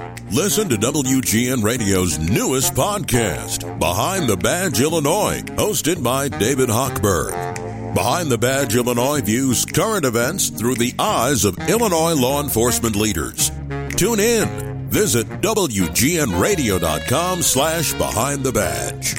Listen to WGN Radio's newest podcast, Behind the Badge Illinois, hosted by David Hochberg. Behind the Badge Illinois views current events through the eyes of Illinois law enforcement leaders. Tune in. Visit WGNRadio.com/Behind the Badge.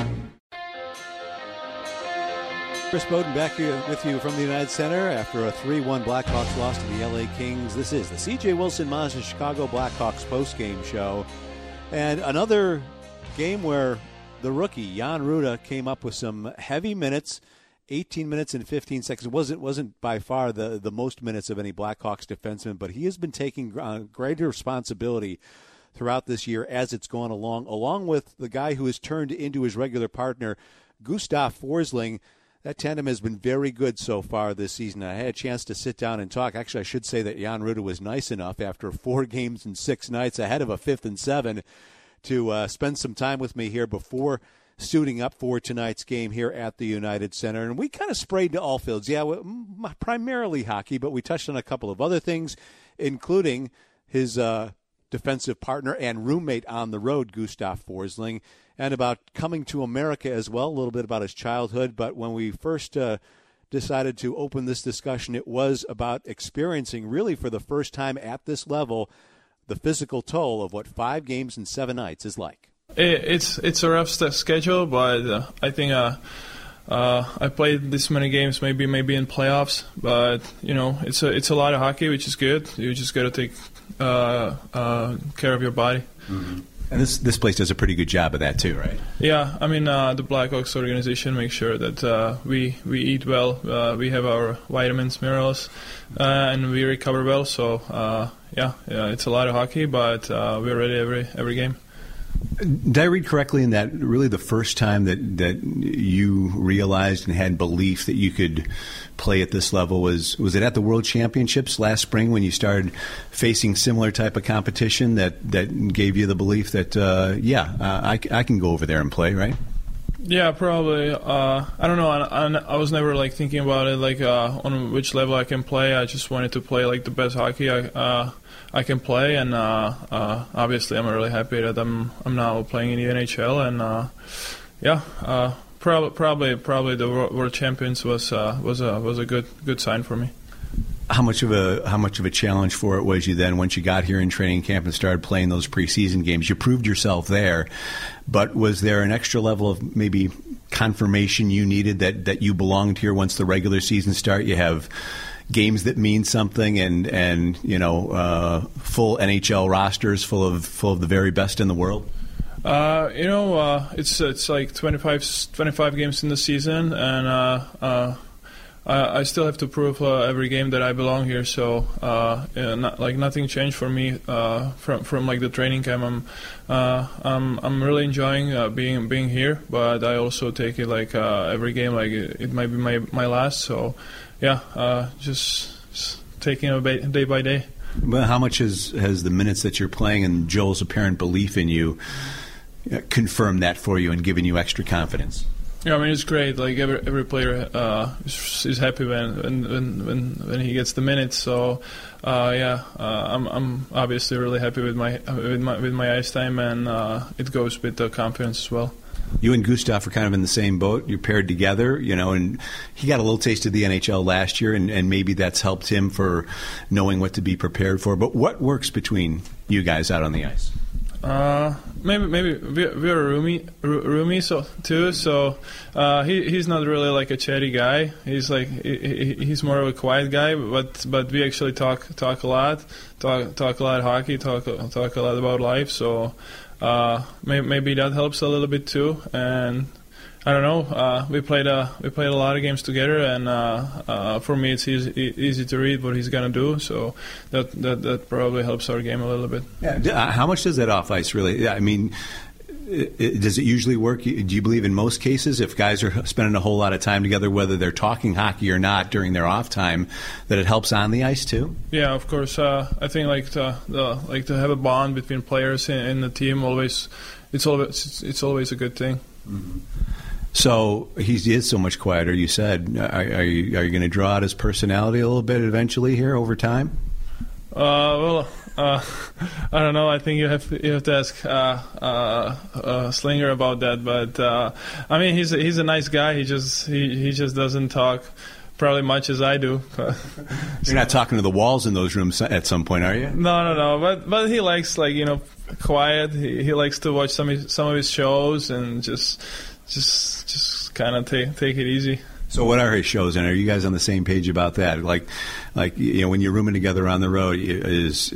Chris Bowden back here with you from the United Center after a 3-1 Blackhawks loss to the LA Kings. This is the C.J. Wilson Mazda Chicago Blackhawks postgame show. And another game where the rookie, Jan Rutta, came up with some heavy minutes, 18 minutes and 15 seconds. It wasn't by far the most minutes of any Blackhawks defenseman, but he has been taking greater responsibility throughout this year as it's gone along with the guy who has turned into his regular partner, Gustav Forsling. That tandem has been very good so far this season. I had a chance to sit down and talk. Actually, I should say that Jan Rutta was nice enough after 4 games and 6 nights ahead of a 5th and 7 to spend some time with me here before suiting up for tonight's game here at the United Center. And we kind of sprayed to all fields. Yeah, primarily hockey, but we touched on a couple of other things, including his defensive partner and roommate on the road, Gustav Forsling, and about coming to America as well, a little bit about his childhood. But when we first decided to open this discussion, it was about experiencing, really for the first time at this level, the physical toll of what 5 games and 7 nights is like. It's a rough schedule, but I think I played this many games, maybe in playoffs. But it's a lot of hockey, which is good. You just got to take care of your body. Mm-hmm. And this place does a pretty good job of that too, right? Yeah, I mean the Blackhawks organization makes sure that we eat well, we have our vitamins, minerals, and we recover well. So it's a lot of hockey, but we're ready every game. Did I read correctly in that really the first time that you realized and had belief that you could play at this level was it at the World Championships last spring when you started facing similar type of competition that gave you the belief that I can go over there and play, right? Yeah, probably. I don't know. I was never thinking about it on which level I can play. I just wanted to play the best hockey I can play, and obviously I'm really happy that I'm now playing in the NHL, and probably the World Champions was a good sign for me. How much of a challenge for it was you then once you got here in training camp and started playing those preseason games? You proved yourself there, but was there an extra level of maybe confirmation you needed that you belonged here once the regular season started? You have games that mean something, and full NHL rosters full of the very best in the world. It's like 25 games in the season, and I still have to prove every game that I belong here. So nothing changed for me from the training camp. I'm really enjoying being here, but I also take it every game like it might be my last. So just taking it day by day. Well, how much has the minutes that you're playing and Joel's apparent belief in you confirmed that for you and given you extra confidence? Yeah, I mean, it's great. Every player is happy when he gets the minutes. So I'm obviously really happy with my ice time, and it goes with the confidence as well. You and Gustav are kind of in the same boat. You're paired together, and he got a little taste of the NHL last year, and maybe that's helped him for knowing what to be prepared for. But what works between you guys out on the ice? Maybe we're roomies too. So he's not really a chatty guy. He's more of a quiet guy. But we actually talk a lot. Talk a lot of hockey. Talk a lot about life. So maybe that helps a little bit too. And I don't know. We played a lot of games together, and for me it's easy to read what he's gonna do. So that probably helps our game a little bit. Yeah. How much does that off ice really? I mean, does it usually work? Do you believe in most cases, if guys are spending a whole lot of time together, whether they're talking hockey or not during their off time, that it helps on the ice too? Yeah, of course. I think to have a bond between players in the team it's always a good thing. Mm-hmm. So he is so much quieter, you said. Are you going to draw out his personality a little bit eventually here over time? Well, I don't know. I think you have to ask Slinger about that. But I mean, he's a nice guy. He just doesn't talk probably much as I do. You're not talking to the walls in those rooms at some point, are you? No. But he likes, like, quiet. He likes to watch some of his shows and just kind of take it easy. So what are his shows, and are you guys on the same page about that? Like when you're rooming together on the road, is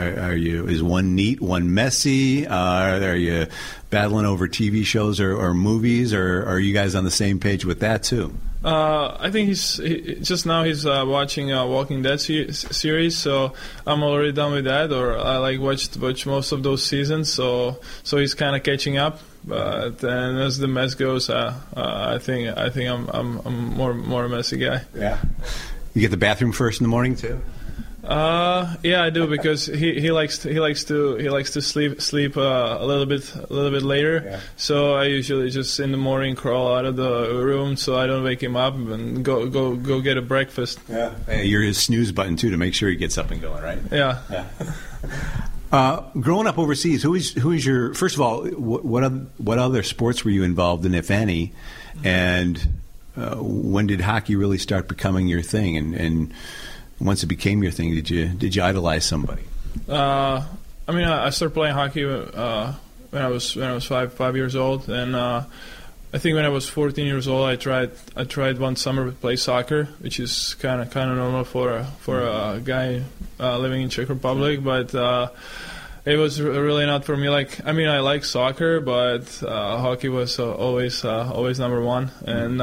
one neat, one messy? Are you battling over TV shows or movies, or are you guys on the same page with that too? I think he's watching Walking Dead series, so I'm already done with that. Or I watched most of those seasons, so he's kind of catching up. But then as the mess goes, I think I'm more a messy guy. Yeah. You get the bathroom first in the morning too? Yeah, I do, because he likes to sleep a little bit later. Yeah. So I usually just in the morning crawl out of the room so I don't wake him up and go get a breakfast. Yeah. You're his snooze button too to make sure he gets up and going, right? Yeah. Growing up overseas, who is your, first of all, what other sports were you involved in, if any, and when did hockey really start becoming your thing? And once it became your thing, did you idolize somebody? I mean, I started playing hockey when I was 5 years old, and I think when I was 14 years old, I tried one summer to play soccer, which is kind of normal for a guy living in Czech Republic, but it was really not for me. Like, I mean, I like soccer, but hockey was always number one. And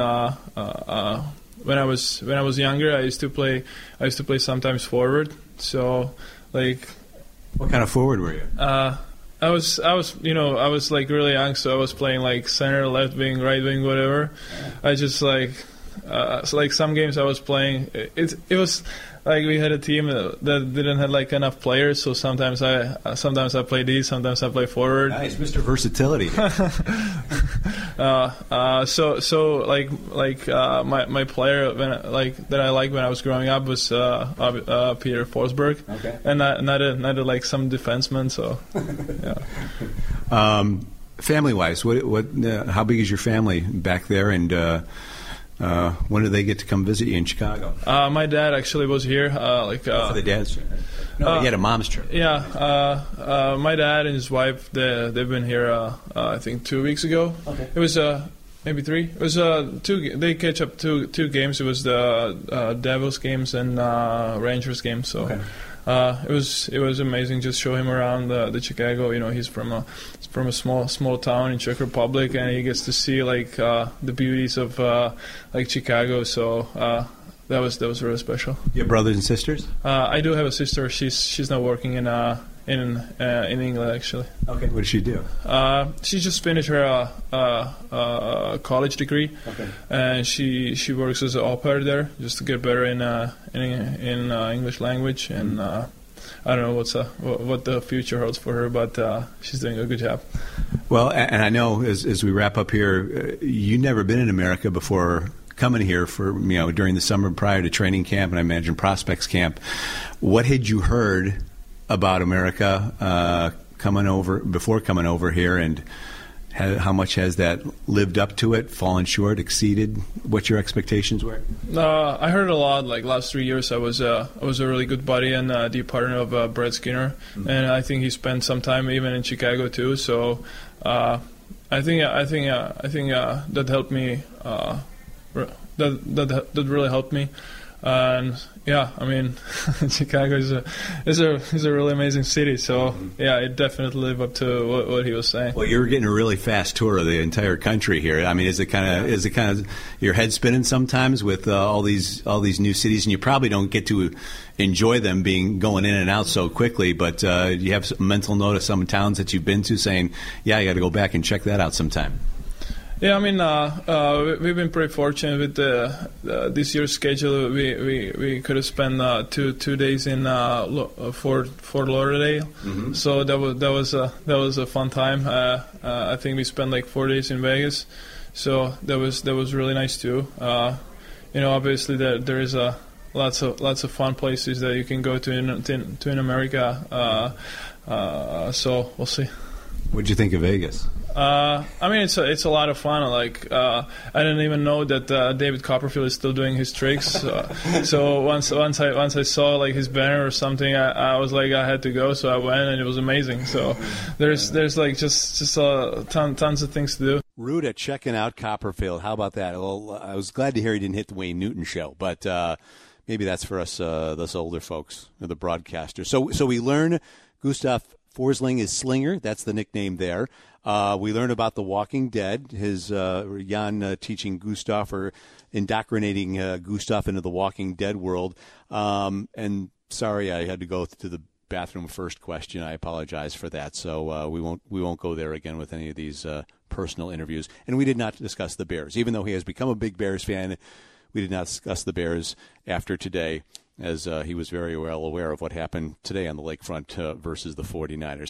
when I was younger, I used to play sometimes forward. So, like, what kind of forward were you? I was like really young, so I was playing like center, left wing, right wing, whatever. I just like some games I was playing. It was like we had a team that didn't have like enough players, so sometimes I play D, sometimes I play forward. Nice, Mr. Versatility. So my player that I liked when I was growing up was Peter Forsberg. Okay. And not like some defenseman. So yeah. Family wise, what how big is your family back there, and when did they get to come visit you in Chicago? My dad actually was here. For the dad's trip? No, he had a mom's trip. Yeah. My dad and his wife, they've been here, I think 2 weeks ago. Okay. It was maybe 3. It was two. They catch up two games. It was the Devils games and Rangers games. So. Okay. It was amazing. Just show him around the Chicago. He's from a small town in Czech Republic, and he gets to see like the beauties of like Chicago. So that was really special. You have brothers and sisters? I do have a sister. She's now working in England actually. Okay. What does she do? She just finished her college degree, okay. And she works as an au pair there, just to get better in English language. And I don't know what the future holds for her, but she's doing a good job. Well, and I know as we wrap up here, you've never been in America before coming here for during the summer prior to training camp, and I imagine prospects camp. What had you heard about America coming over here, and how much has that lived up to it, fallen short, exceeded what your expectations were? I heard a lot. Like last 3 years, I was a really good buddy and deep partner of Brad Skinner, and I think he spent some time even in Chicago too. So I think that helped me. That really helped me. And yeah, I mean, Chicago is a really amazing city. So yeah, it definitely lived up to what he was saying. Well, you're getting a really fast tour of the entire country here. I mean, is it kind of your head spinning sometimes with all these new cities, and you probably don't get to enjoy them going in and out so quickly. But you have a mental note of some towns that you've been to, saying, yeah, you got to go back and check that out sometime. Yeah, I mean, we've been pretty fortunate with this year's schedule. We could have spent 2 days in Fort Lauderdale, so that was a fun time. I think we spent like 4 days in Vegas, so that was really nice too. Obviously there is a lots of fun places that you can go to in America. So we'll see. What did you think of Vegas? I mean, it's a lot of fun. Like I didn't even know that David Copperfield is still doing his tricks. So once I saw like his banner or something, I was like I had to go. So I went, and it was amazing. So there's like just tons of things to do. Rude at checking out Copperfield. How about that? Well, I was glad to hear he didn't hit the Wayne Newton show, but maybe that's for us older folks, or the broadcasters. So we learn Gustav Forsling is Slinger. That's the nickname there. We learn about The Walking Dead. His Jan teaching Gustav, or indoctrinating Gustav into the Walking Dead world. And sorry, I had to go to the bathroom first question. I apologize for that. So we won't go there again with any of these personal interviews. And we did not discuss the Bears, even though he has become a big Bears fan. We did not discuss the Bears after today, as he was very well aware of what happened today on the lakefront versus the 49ers.